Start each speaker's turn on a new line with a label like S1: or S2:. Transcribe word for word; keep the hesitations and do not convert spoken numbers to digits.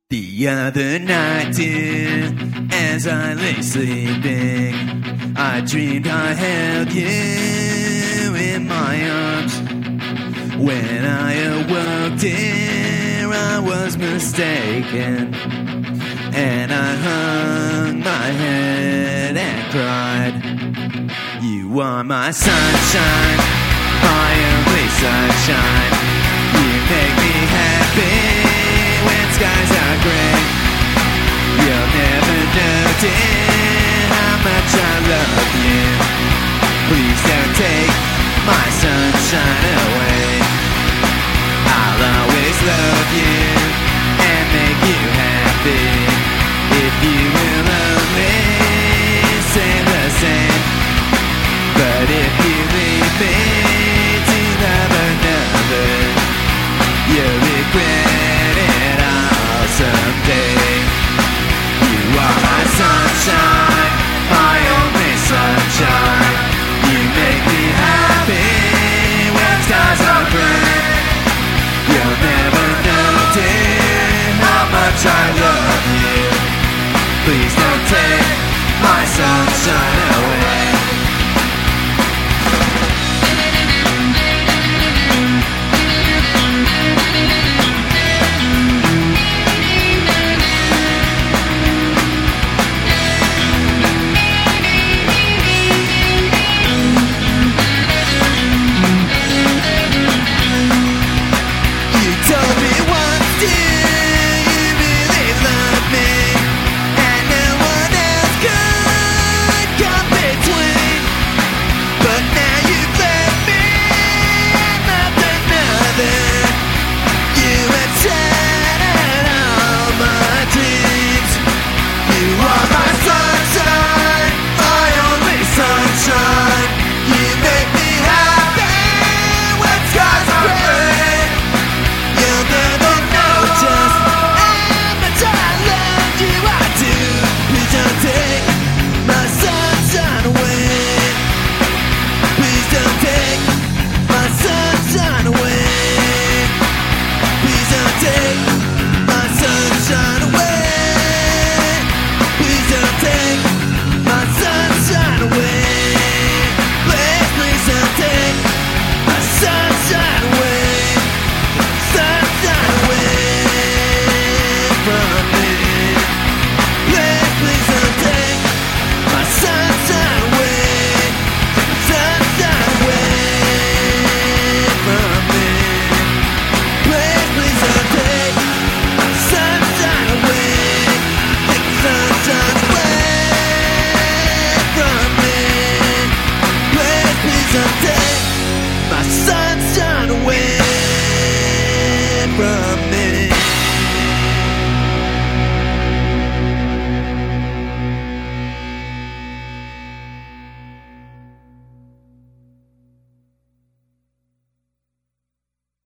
S1: The other night, dear, as I lay sleeping, I dreamed I held you in my arms. When I awoke, dear, I was mistaken, and I hung my head and cried. You are my sunshine, my only sunshine. You make me happy when skies are gray. You'll never know, dear, how much I love you. Please don't take my sunshine away. I'll always love you and make you happy if you will only say the same. But if you leave me to love another, you'll regret it all someday. You are my sunshine, my only sunshine. You make me happy when skies are gray. You'll never know, dear, how much I love you. Please don't take my sunshine away. From